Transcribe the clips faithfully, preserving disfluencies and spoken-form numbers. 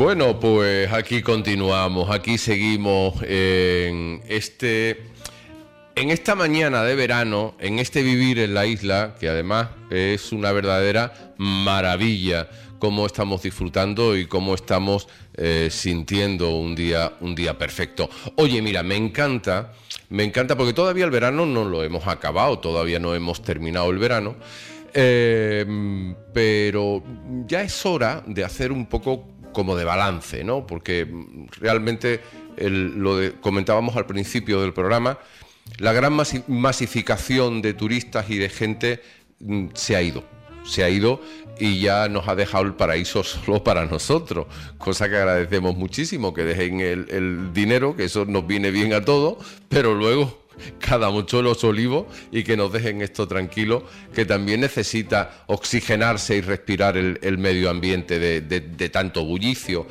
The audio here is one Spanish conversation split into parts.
Bueno, pues aquí continuamos, aquí seguimos en este, en esta mañana de verano, en este vivir en la isla, que además es una verdadera maravilla, cómo estamos disfrutando y cómo estamos eh, sintiendo un día, un día perfecto. Oye, mira, me encanta, me encanta porque todavía el verano no lo hemos acabado, todavía no hemos terminado el verano, eh, pero ya es hora de hacer un poco como de balance, ¿no? Porque realmente el, lo de, comentábamos al principio del programa, la gran masi- masificación de turistas y de gente mm, se ha ido, se ha ido y ya nos ha dejado el paraíso solo para nosotros, cosa que agradecemos muchísimo, que dejen el, el dinero, que eso nos viene bien a todos, pero luego cada mochuelo su olivo y que nos dejen esto tranquilo, que también necesita oxigenarse y respirar el, el medio ambiente de, de, de tanto bullicio.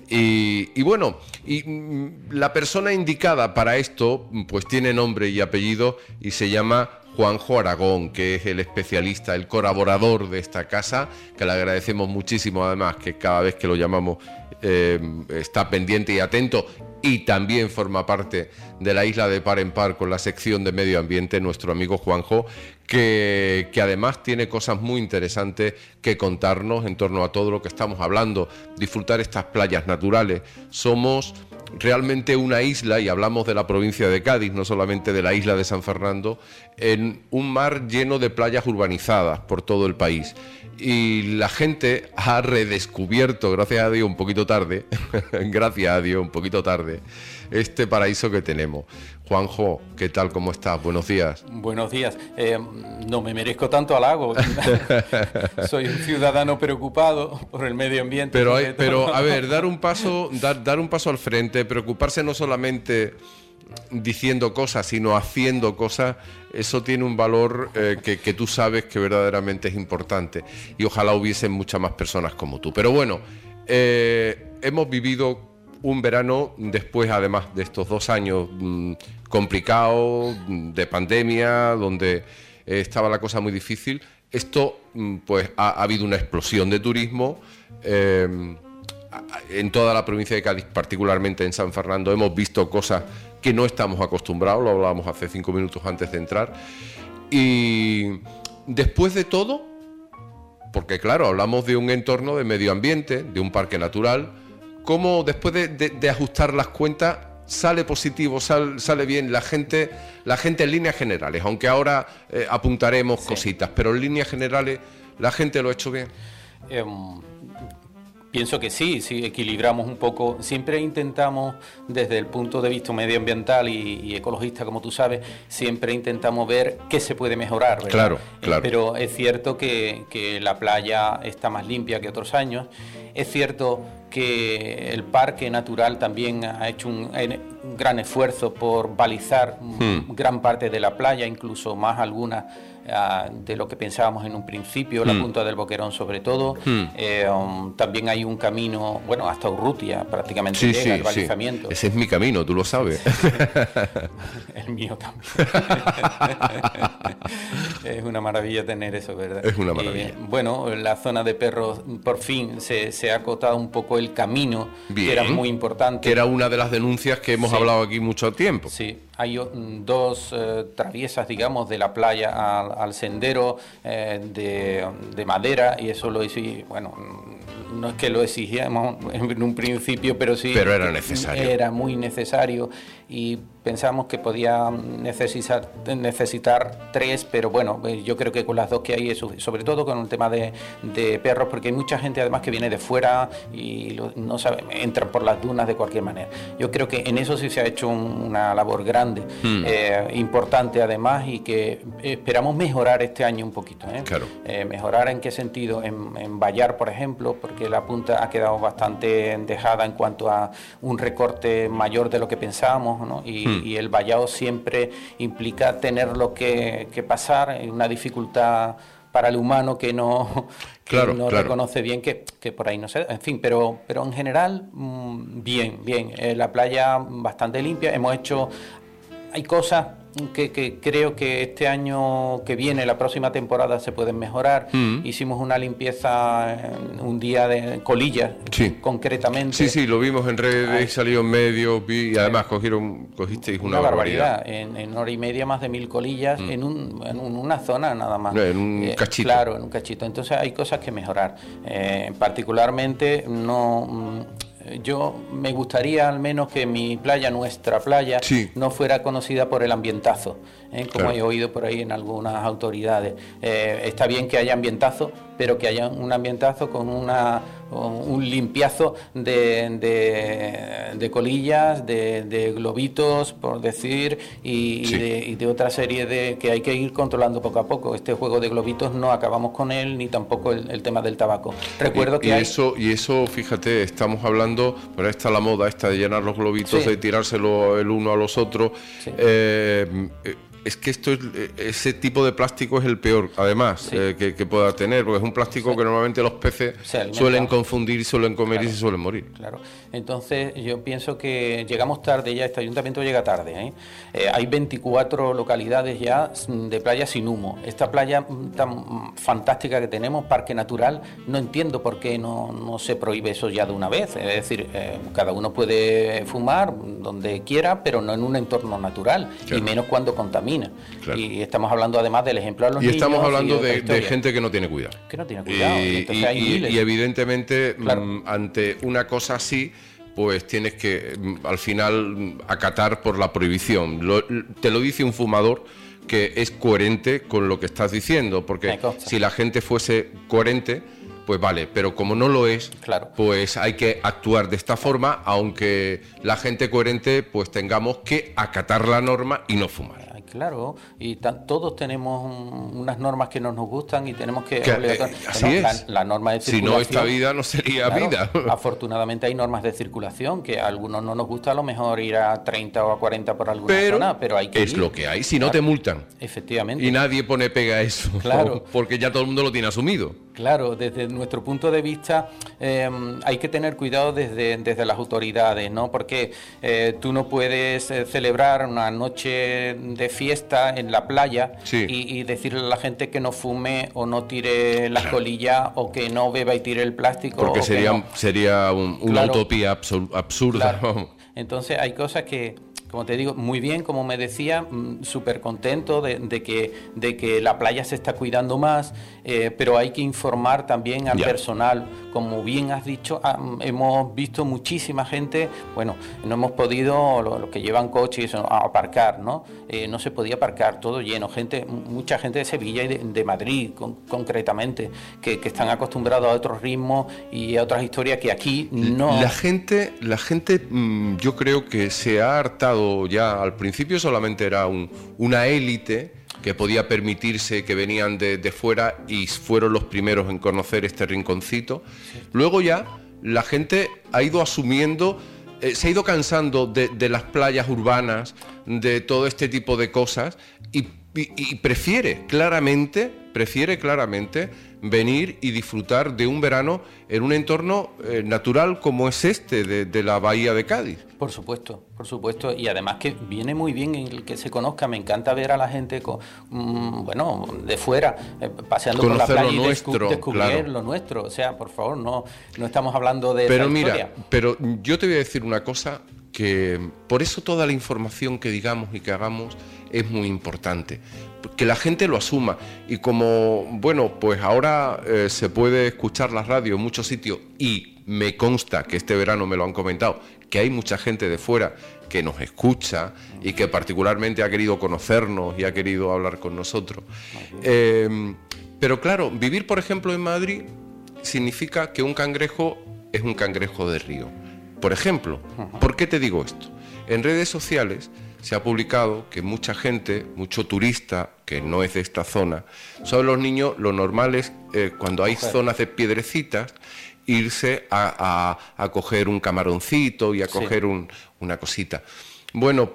Y, y bueno, y mm, la persona indicada para esto pues tiene nombre y apellido y se llama Juanjo Aragón, que es el especialista, el colaborador de esta casa, que le agradecemos muchísimo además, que cada vez que lo llamamos eh, está pendiente y atento, y también forma parte de la Isla de Par en Par con la sección de medio ambiente, nuestro amigo Juanjo, que, que además tiene cosas muy interesantes que contarnos en torno a todo lo que estamos hablando, disfrutar estas playas naturales. Somos realmente una isla, y hablamos de la provincia de Cádiz, no solamente de la isla de San Fernando, en un mar lleno de playas urbanizadas por todo el país. Y la gente ha redescubierto, gracias a Dios un poquito tarde, gracias a Dios un poquito tarde, este paraíso que tenemos. Juanjo, ¿qué tal? ¿Cómo estás? Buenos días. Buenos días. Eh, no me merezco tanto halago. Soy un ciudadano preocupado por el medio ambiente. Pero, hay, pero a ver, dar un paso, dar, dar un paso al frente, preocuparse no solamente diciendo cosas, sino haciendo cosas, eso tiene un valor eh, que, que tú sabes que verdaderamente es importante, y ojalá hubiesen muchas más personas como tú. Pero bueno, eh, hemos vivido un verano después, además de estos dos años mmm, complicados, de pandemia, donde eh, estaba la cosa muy difícil. Esto, mmm, pues ha, ha habido una explosión de turismo eh, en toda la provincia de Cádiz, particularmente en San Fernando. Hemos visto cosas que no estamos acostumbrados, lo hablábamos hace cinco minutos antes de entrar. Y después de todo, porque claro, hablamos de un entorno de medio ambiente, de un parque natural, cómo después de, de, de ajustar las cuentas sale positivo, sal, sale bien la gente, la gente en líneas generales, aunque ahora eh, apuntaremos sí. cositas, pero en líneas generales la gente lo ha hecho bien. Eh, Pienso que sí, sí, equilibramos un poco. Siempre intentamos, desde el punto de vista medioambiental y, y ecologista, como tú sabes, siempre intentamos ver qué se puede mejorar, ¿verdad? Claro, claro. Eh, pero es cierto que, que la playa está más limpia que otros años. Es cierto que el parque natural también ha hecho un, un gran esfuerzo por balizar hmm. gran parte de la playa, incluso más algunas uh, de lo que pensábamos en un principio, hmm. la punta del Boquerón sobre todo. Hmm. Eh, um, también hay un camino, bueno, hasta Urrutia prácticamente sí, llega, sí, el balizamiento. Sí. Ese es mi camino, tú lo sabes. El mío también. Es una maravilla tener eso, ¿verdad? Es una maravilla. Eh, bueno, la zona de perros, por fin se, se ha acotado un poco el camino, Bien, que era muy importante. Que era una de las denuncias que hemos sí. hablado aquí mucho tiempo. Sí, hay dos eh, traviesas, digamos, de la playa al, al sendero eh, de, de madera, y eso lo hice, bueno, no es que lo exigíamos en un principio, pero sí pero era necesario. Era muy necesario, y pensamos que podía necesitar, necesitar tres, pero bueno, yo creo que con las dos que hay, sobre todo con el tema de, de perros, porque hay mucha gente además que viene de fuera y lo, no sabe, entran por las dunas de cualquier manera. Yo creo que en eso sí se ha hecho un, una labor grande, hmm. eh, importante además, y que esperamos mejorar este año un poquito. ¿eh? Claro. Eh, mejorar en qué sentido, en, en vallar, por ejemplo, porque la punta ha quedado bastante dejada en cuanto a un recorte mayor de lo que pensábamos, ¿no? Y, hmm. y el vallado siempre implica tenerlo que, que pasar, una dificultad para el humano que no, que claro, no claro. reconoce bien, que, que por ahí no sé, en fin, pero, pero en general, mmm, bien, bien, eh, la playa bastante limpia, hemos hecho, hay cosas que, que creo que este año que viene, la próxima temporada, se pueden mejorar. Mm. Hicimos una limpieza en un día de colillas, sí. concretamente. Sí, sí, lo vimos en redes, salió en medios, vi, y además cogieron, cogisteis una, una barbaridad. barbaridad. En, en hora y media más de mil colillas mm. en, un, en una zona nada más. No, en un eh, cachito. Claro, en un cachito. Entonces hay cosas que mejorar. Eh, particularmente no... Yo me gustaría al menos que mi playa, nuestra playa, sí. no fuera conocida por el ambientazo, ¿eh? como claro. he oído por ahí en algunas autoridades. Eh, está bien que haya ambientazo, pero que haya un ambientazo con una un limpiazo de, de, de colillas, de, de globitos, por decir, y, sí. y, de, y de otra serie de que hay que ir controlando poco a poco. Este juego de globitos no acabamos con él, ni tampoco el, el tema del tabaco. Recuerdo y, que y hay... eso y eso, fíjate, estamos hablando, pero está la moda esta de llenar los globitos, sí. de tirárselo el uno a los otros. Sí. Eh, eh, Es que esto es, ese tipo de plástico es el peor, además, sí. eh, que, que pueda tener, porque es un plástico sí. que normalmente los peces suelen confundir, suelen comer claro. y se suelen morir. Claro. Entonces, yo pienso que llegamos tarde ya, este ayuntamiento llega tarde. ¿eh? Eh, hay veinticuatro localidades ya de playa sin humo. Esta playa tan fantástica que tenemos, parque natural, no entiendo por qué no, no se prohíbe eso ya de una vez. Es decir, eh, cada uno puede fumar donde quiera, pero no en un entorno natural, claro. y menos cuando contamina. Claro. Y estamos hablando además del ejemplo a los y niños. Y estamos hablando de, de gente que no tiene cuidado. Que no tiene cuidado. Y, y, y, y evidentemente, claro. m, ante una cosa así, pues tienes que, m, al final, acatar por la prohibición. Lo, te lo dice un fumador que es coherente con lo que estás diciendo, porque si la gente fuese coherente, pues vale, pero como no lo es, claro. pues hay que actuar de esta forma, aunque la gente coherente pues tengamos que acatar la norma y no fumar. Claro, y tan, todos tenemos un, unas normas que no nos gustan y tenemos que... que eh, así bueno, es. La, la norma de circulación... Si no, esta vida no sería claro, vida. Afortunadamente hay normas de circulación, que a algunos no nos gusta a lo mejor ir a treinta o a cuarenta por alguna pero zona, pero hay que es ir. lo que hay, si claro. no te multan. Efectivamente. Y nadie pone pega a eso, claro. porque ya todo el mundo lo tiene asumido. Claro, desde nuestro punto de vista eh, hay que tener cuidado desde, desde las autoridades, ¿no? Porque eh, tú no puedes eh, celebrar una noche de fiesta en la playa sí. y, y decirle a la gente que no fume o no tire las claro. colillas o que no beba y tire el plástico. Porque o sería, que no. sería un, una claro. utopía absur- absurda. Claro. Entonces hay cosas que... Como te digo, muy bien, como me decía, súper contento de, de, que, de que la playa se está cuidando más, eh, pero hay que informar también al yeah. personal. Como bien has dicho, ah, hemos visto muchísima gente, bueno, no hemos podido, los lo que llevan coches, a aparcar, ¿no? Eh, no se podía aparcar, todo lleno, gente, mucha gente de Sevilla y de, de Madrid, con, concretamente, que, que están acostumbrados a otros ritmos y a otras historias que aquí no... La gente, la gente yo creo que se ha hartado ya. Al principio solamente era un, una élite que podía permitirse, que venían de, de fuera y fueron los primeros en conocer este rinconcito. Luego ya la gente ha ido asumiendo, eh, se ha ido cansando de, de las playas urbanas, de todo este tipo de cosas y, y, y prefiere claramente, prefiere claramente venir y disfrutar de un verano en un entorno eh, natural como es este de, de la bahía de Cádiz. Por supuesto, por supuesto, y además que viene muy bien el que se conozca. Me encanta ver a la gente con, mmm, bueno, de fuera, eh, paseando por la playa y nuestro, descubrir claro. lo nuestro. O sea, por favor, no, no estamos hablando de pero esa mira, historia. Pero yo te voy a decir una cosa, que por eso toda la información que digamos y que hagamos es muy importante, que la gente lo asuma. Y como, bueno, pues ahora eh, se puede escuchar la radio en muchos sitios y me consta que este verano me lo han comentado, que hay mucha gente de fuera que nos escucha y que particularmente ha querido conocernos y ha querido hablar con nosotros. Eh, pero claro, vivir por ejemplo en Madrid significa que un cangrejo es un cangrejo de río. Por ejemplo, ¿por qué te digo esto? En redes sociales se ha publicado que mucha gente, mucho turista que no es de esta zona, son los niños, lo normal es eh, cuando hay okay. zonas de piedrecitas, irse a, a, a coger un camaroncito y a coger sí. un, una cosita. Bueno,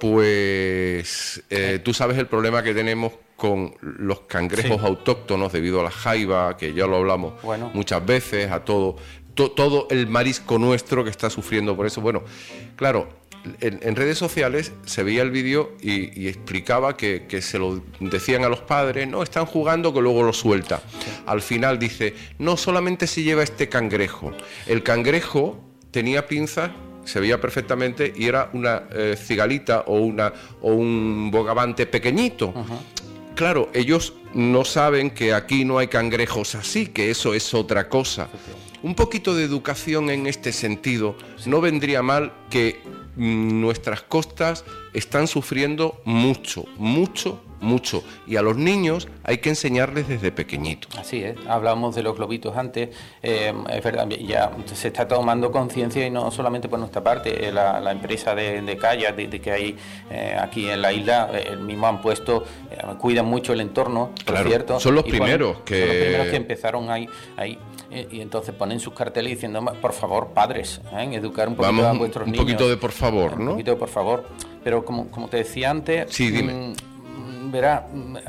pues eh, tú sabes el problema que tenemos con los cangrejos sí. autóctonos debido a la jaiba, que ya lo hablamos bueno. muchas veces, a todo, to, todo el marisco nuestro que está sufriendo por eso. Bueno, claro, en, en redes sociales se veía el vídeo y, y explicaba que, que se lo decían a los padres, no, están jugando, que luego lo suelta. Sí. Al final dice, no, solamente se lleva este cangrejo. El cangrejo tenía pinzas, se veía perfectamente, y era una eh, cigalita o, una, o un bogavante pequeñito. Uh-huh. Claro, ellos no saben que aquí no hay cangrejos así, que eso es otra cosa. Un poquito de educación en este sentido, sí. No vendría mal, que mm, nuestras costas están sufriendo mucho, mucho, mucho. Y a los niños hay que enseñarles desde pequeñitos. Así es, hablábamos de los globitos antes, eh, es verdad, ya se está tomando conciencia, y no solamente por nuestra parte, eh, la, la empresa de, de kayak de, de que hay eh, aquí en la isla, eh, mismo han puesto, eh, cuidan mucho el entorno, por claro, cierto. Son los primeros ponen, que... Son los primeros que empezaron ahí, ahí eh, y entonces ponen sus carteles diciendo, por favor, padres, ¿eh? educar un poquito Vamos, a vuestros un niños. Un poquito de por favor, ¿no? Un poquito de por favor, pero como, como te decía antes... Sí, dime. Mmm, verá,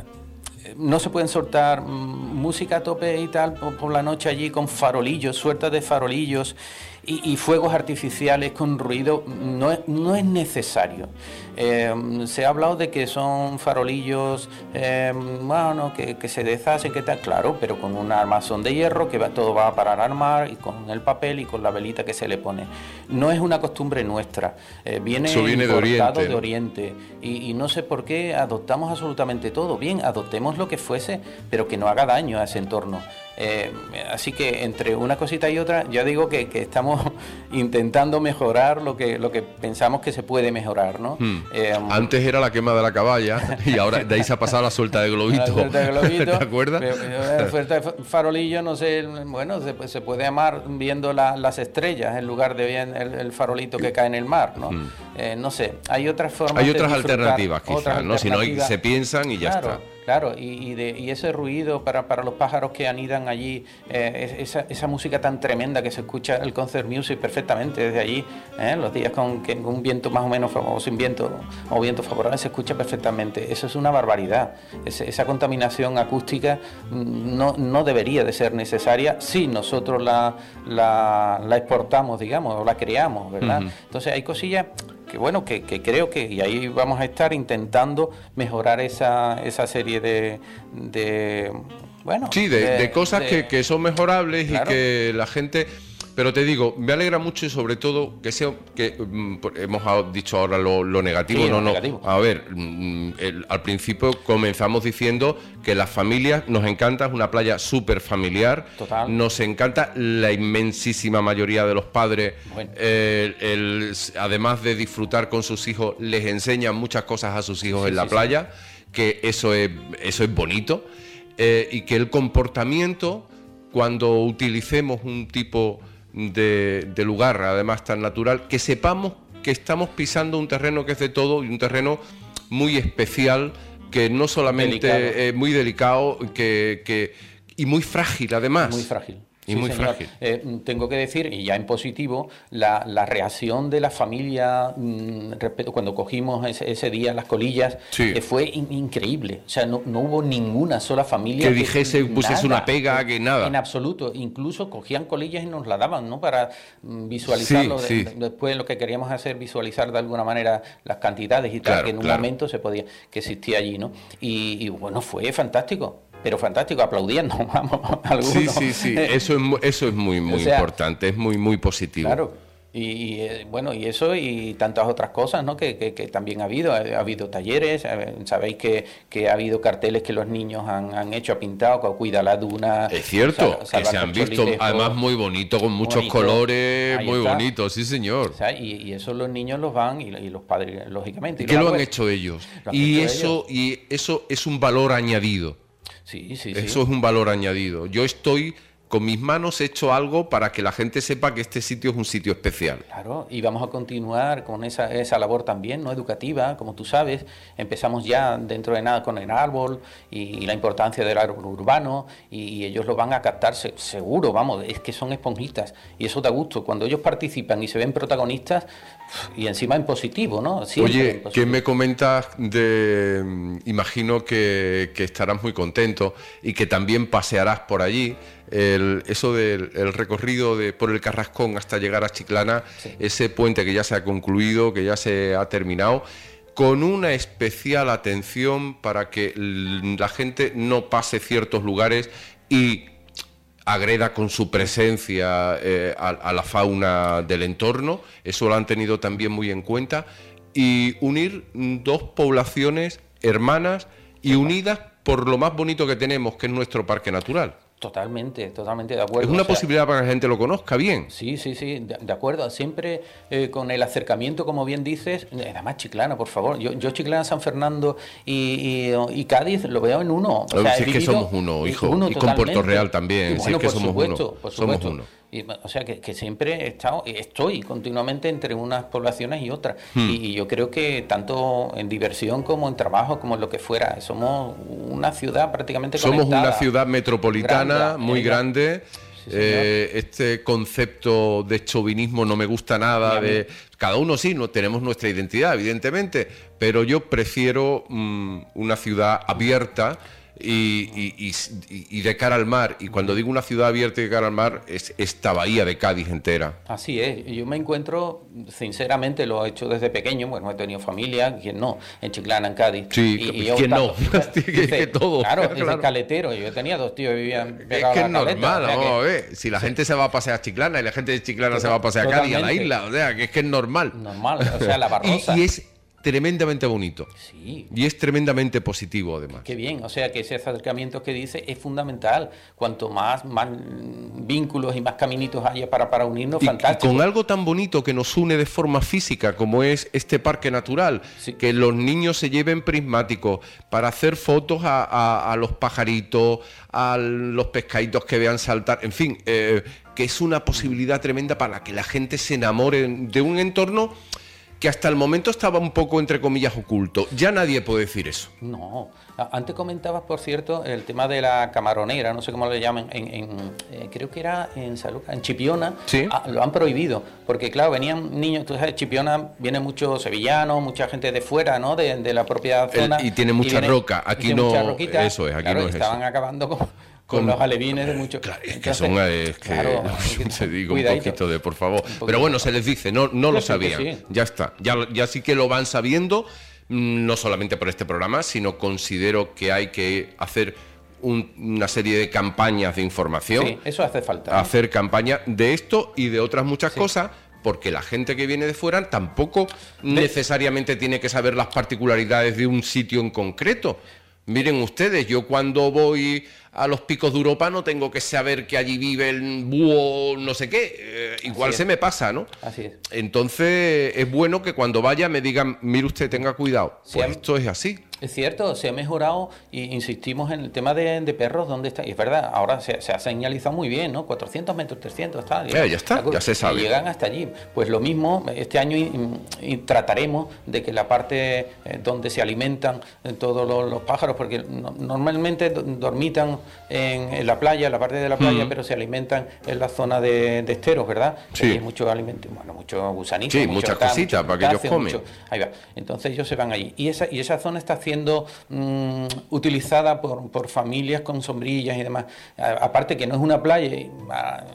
no se pueden soltar música a tope y tal por, por la noche allí con farolillos, sueltas de farolillos y, y fuegos artificiales con ruido, no es, no es necesario. Eh, se ha hablado de que son farolillos, eh, bueno, que, que se deshacen, que tal, claro, pero con un armazón de hierro que va, todo va a parar al mar, y con el papel y con la velita que se le pone. No es una costumbre nuestra, eh, viene, Eso viene de Oriente, de Oriente y, y no sé por qué adoptamos absolutamente todo. Bien, adoptemos lo que fuese, pero que no haga daño a ese entorno. Eh, así que entre una cosita y otra, yo digo que, que estamos intentando mejorar lo que lo que pensamos que se puede mejorar, ¿no? Hmm. Eh, Antes era la quema de la caballa y ahora de ahí se ha pasado a la suelta de globito. La suelta de globito. ¿Te acuerdas? La suelta de farolillo, no sé, bueno, se, se puede amar viendo la, las estrellas en lugar de bien el, el farolito que cae en el mar, ¿no? Hmm. Eh, no sé, hay otras formas. Hay otras de alternativas, quizás, otras ¿no? Si no, se piensan y ya claro. está. Claro, y, y, de, y ese ruido para, para los pájaros que anidan allí, eh, esa, esa música tan tremenda que se escucha el concert music perfectamente desde allí, eh, los días con que un viento más o menos, o sin viento, o viento favorable, se escucha perfectamente. Eso es una barbaridad. Es, esa contaminación acústica no, no debería de ser necesaria si nosotros la, la, la exportamos, digamos, o la creamos, ¿verdad? Uh-huh. Entonces hay cosillas... que bueno, que, que creo que, y ahí vamos a estar intentando mejorar esa, esa serie de, de bueno... Sí, de, de, de cosas de, que, que son mejorables, claro. Y que la gente... Pero te digo, me alegra mucho y sobre todo que sea que mm, hemos dicho ahora lo, lo negativo, sí, no, lo no. Negativo. A ver, mm, el, al principio comenzamos diciendo que las familias nos encanta, es una playa súper familiar. Total. Nos encanta la inmensísima mayoría de los padres. Bueno. Eh, el, además de disfrutar con sus hijos, les enseñan muchas cosas a sus hijos sí, en la sí, playa, sí. Que eso es, eso es bonito. Eh, y que el comportamiento, cuando utilicemos un tipo De, de lugar, además tan natural, que sepamos que estamos pisando un terreno que es de todo y un terreno muy especial, que no solamente es eh, muy delicado, que, que y muy frágil además. Muy frágil. Y sí, muy señor. frágil. Eh, tengo que decir, y ya en positivo, la, la reacción de la familia mmm, respecto, cuando cogimos ese, ese día las colillas, sí. eh, fue in, increíble. O sea, no, no hubo ninguna sola familia que, que dijese, pusiese una pega, que nada. En absoluto. Incluso cogían colillas y nos la daban, ¿no? Para mm, visualizarlo. Sí, de, sí. de, después lo que queríamos hacer, visualizar de alguna manera las cantidades y tal, claro, que en un claro. momento se podía, que existía allí, ¿no? Y, y bueno, fue fantástico. Pero fantástico, aplaudiendo, vamos, algunos. Sí, sí, sí, eso es, eso es muy, muy o sea, importante, es muy, muy positivo. Claro, y, y eh, bueno, y eso y tantas otras cosas, ¿no? Que, que, que también ha habido, ha, ha habido talleres, eh, sabéis que, que ha habido carteles que los niños han, han hecho, ha pintado, que cuida la duna. Es cierto, sal, que se han visto, además muy bonito, con muchos bonito. colores, Ahí muy está. bonitos, sí señor. O sea, y, y eso los niños los van, y, y los padres, lógicamente. ¿Y qué lo han hecho ellos? Y hecho eso, ellos. y eso es un valor añadido. Sí, sí, Eso sí. es un valor añadido. Yo estoy, con mis manos, he hecho algo para que la gente sepa que este sitio es un sitio especial. Claro, y vamos a continuar con esa, esa labor también, ¿no? Educativa, como tú sabes. Empezamos ya dentro de nada con el árbol y, y la importancia del árbol urbano, y, y ellos lo van a captar seguro, vamos, es que son esponjitas y eso da gusto. Cuando ellos participan y se ven protagonistas, y encima en positivo, ¿no? Siempre Oye, en positivo. ¿qué me comentas de...? Imagino que, que estarás muy contento y que también pasearás por allí. El, eso del el recorrido de, por el Carrascón hasta llegar a Chiclana, sí. Ese puente que ya se ha concluido, que ya se ha terminado, con una especial atención para que la gente no pase ciertos lugares y agreda con su presencia eh, a, a la fauna del entorno. Eso lo han tenido también muy en cuenta, y unir dos poblaciones hermanas y unidas por lo más bonito que tenemos, que es nuestro parque natural. Totalmente, totalmente de acuerdo. Es una o sea, posibilidad para que la gente lo conozca bien. Sí, sí, sí, de, de acuerdo. Siempre eh, con el acercamiento, como bien dices, además Chiclana, por favor. Yo, yo Chiclana, San Fernando y, y, y Cádiz lo veo en uno. O sea, si es que somos uno, hijo. Uno y con Puerto Real también. Y bueno, si es que por somos supuesto, uno. por supuesto. Somos uno. Y, o sea, que, que siempre he estado, estoy continuamente entre unas poblaciones y otras. Hmm. Y, y yo creo que tanto en diversión como en trabajo, como en lo que fuera, somos una ciudad prácticamente Somos conectada. Una ciudad metropolitana grande, muy grande. Sí, eh, este concepto de chauvinismo no me gusta nada. De cada uno sí, no tenemos nuestra identidad, evidentemente, pero yo prefiero mmm, una ciudad abierta. Y, y, y, y de cara al mar, y cuando digo una ciudad abierta y de cara al mar, es esta bahía de Cádiz entera. Así es, yo me encuentro, sinceramente lo he hecho desde pequeño, bueno, he tenido familia, quien no, en Chiclana, en Cádiz. Sí, y, y yo, quien tanto, no, dice, que todo. Claro, claro. desde caletero, yo tenía dos tíos que vivían pegados es que a es la caleta, normal, o sea vamos que, a ver, si la sí. gente se va a pasear a Chiclana y la gente de Chiclana Total, se va a pasear a Cádiz, a la isla, o sea, que es que es normal. Normal, o sea, la Barrosa. y, y es tremendamente bonito. Sí. Y es tremendamente positivo, además. Qué bien, o sea que ese acercamiento que dice es fundamental. Cuanto más, más vínculos y más caminitos haya para, para unirnos, y, fantástico. Y con algo tan bonito que nos une de forma física, como es este parque natural, sí. Que los niños se lleven prismáticos para hacer fotos a, a, a los pajaritos, a los pescaditos que vean saltar, en fin, eh, que es una posibilidad tremenda para que la gente se enamore de un entorno que hasta el momento estaba un poco, entre comillas, oculto. Ya nadie puede decir eso. No. Antes comentabas, por cierto, el tema de la camaronera, no sé cómo le llaman, en, en, eh, creo que era en Saluca, en Chipiona, ¿sí? ah, lo han prohibido, porque claro, venían niños, tú sabes, Chipiona viene mucho sevillano, mucha gente de fuera, ¿no? De, de la propia zona. El, y tiene mucha y viene, roca, aquí no, mucha roquita, eso es, aquí claro, no es estaban eso. acabando con... con los alevines de muchos. Claro, es que son, es que, claro, te digo cuidadito. un poquito de, por favor. Pero bueno, se les dice, no, no lo sabían. Sí. Ya está, ya, ya sí que lo van sabiendo, no solamente por este programa, sino considero que hay que hacer un, una serie de campañas de información. Sí, eso hace falta. ¿no? Hacer campañas de esto y de otras muchas sí. cosas, porque la gente que viene de fuera tampoco de... necesariamente tiene que saber las particularidades de un sitio en concreto. Miren ustedes, yo cuando voy a los Picos de Europa no tengo que saber que allí vive el búho no sé qué, eh, igual se me pasa, ¿no? Así es. Entonces es bueno que cuando vaya me digan, mire usted, tenga cuidado, pues sí, esto es así. Es cierto, se ha mejorado y insistimos en el tema de, de perros, ¿dónde está? Y es verdad, ahora se, se ha señalizado muy bien, ¿no? cuatrocientos metros, trescientos, tal. Ya, ya está, ya se sabe. Y llegan hasta allí. Pues lo mismo, este año y, y trataremos de que la parte eh, donde se alimentan eh, todos los, los pájaros, porque no, normalmente dormitan en, en la playa, en la parte de la playa, mm. pero se alimentan en la zona de, de esteros, ¿verdad? Sí. Hay muchos alimentos, bueno, muchos gusanitos. Sí, mucho muchas tal, cositas mucho para que ellos comen. Mucho, ahí va. Entonces ellos se van allí. Y esa, y esa zona está siendo mmm, utilizada por, por familias con sombrillas y demás. A, aparte que no es una playa a,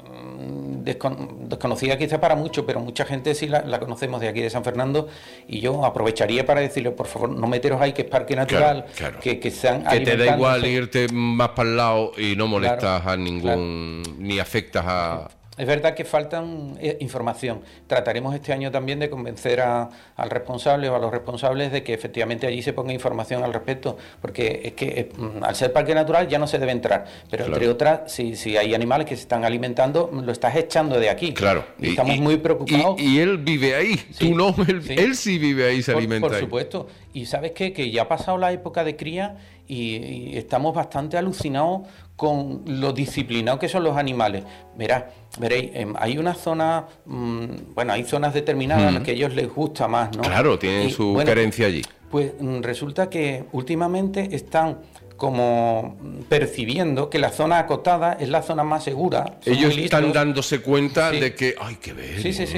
descon, desconocida quizá para muchos, pero mucha gente sí la, la conocemos de aquí de San Fernando, y yo aprovecharía para decirle, por favor, no meteros ahí, que es parque natural, claro, claro. que, que sean que te da igual irte más para el lado y no molestas claro, a ningún, claro. ni afectas a... Es verdad que faltan eh, información. Trataremos este año también de convencer a, al responsable o a los responsables de que efectivamente allí se ponga información al respecto, porque es que eh, al ser parque natural ya no se debe entrar, pero claro. entre otras, si, si hay animales que se están alimentando, lo estás echando de aquí. Claro. Y, y estamos y, muy preocupados. Y, y él vive ahí, sí, tú no, él sí. él sí vive ahí, se por, alimenta por ahí. Por supuesto. Y ¿sabes qué? Que ya ha pasado la época de cría y, y estamos bastante alucinados con lo disciplinados que son los animales. Verás, veréis, eh, hay una zona, mmm, bueno, hay zonas determinadas mm. en las que a ellos les gusta más, ¿no? Claro, tienen y, su bueno, querencia allí. Pues mmm, resulta que últimamente están como percibiendo que la zona acotada es la zona más segura. Ellos están dándose cuenta sí. de que hay que ver. Sí, sí, sí. ¿eh?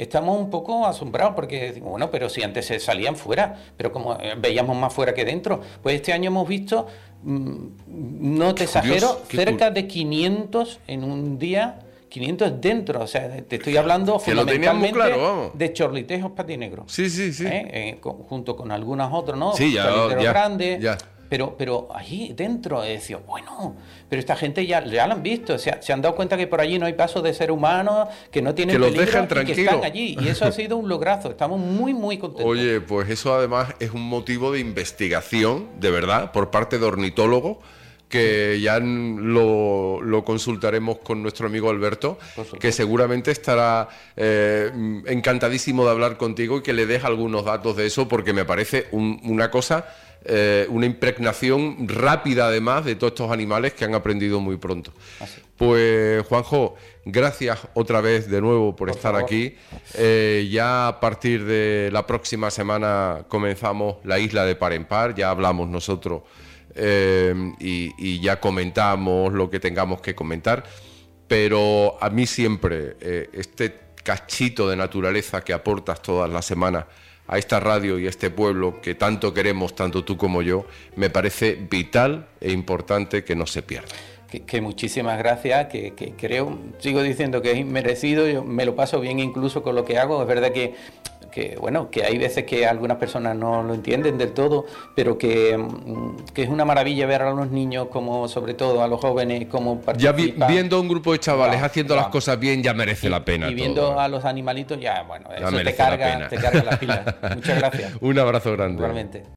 estamos un poco asombrados porque decimos, bueno, pero si antes se salían fuera, pero como veíamos más fuera que dentro, pues este año hemos visto, mmm, no te exagero, cerca de quinientos en un día, quinientos dentro, o sea, te estoy hablando que fundamentalmente claro, vamos. de chorlitejos patinegros. Sí, sí, sí. ¿Eh? Eh, con, junto con algunos otros, ¿no? Sí, ya, chorliteros ya, grandes. Ya. Pero, pero allí dentro he decía, bueno, pero esta gente ya, ya lo han visto, se, ha, se han dado cuenta que por allí no hay paso de ser humano, que no tienen que los peligro dejan y tranquilos. que están allí. Y eso ha sido un lograzo, estamos muy, muy contentos. Oye, pues eso además es un motivo de investigación, de verdad, por parte de ornitólogos, que ya lo, lo consultaremos con nuestro amigo Alberto, que seguramente estará eh, encantadísimo de hablar contigo y que le des algunos datos de eso, porque me parece un, una cosa... Eh, una impregnación rápida además de todos estos animales que han aprendido muy pronto. Así. Pues Juanjo, gracias otra vez de nuevo por, por estar favor. aquí. Eh, ya a partir de la próxima semana comenzamos la isla de Par en Par, ya hablamos nosotros eh, y, y ya comentamos lo que tengamos que comentar, pero a mí siempre eh, este cachito de naturaleza que aportas todas las semanas a esta radio y a este pueblo que tanto queremos, tanto tú como yo, me parece vital e importante que no se pierda. Que, que muchísimas gracias, que, que creo, sigo diciendo que es inmerecido, yo me lo paso bien incluso con lo que hago, es verdad que, que bueno, que hay veces que algunas personas no lo entienden del todo, pero que, que es una maravilla ver a los niños, como sobre todo a los jóvenes, como participan. Ya vi, viendo un grupo de chavales wow, haciendo wow. las cosas bien, ya merece y, la pena. Y viendo todo. a los animalitos, ya, bueno, ya eso te carga, te carga las pilas. Muchas gracias. Un abrazo grande. Igualmente.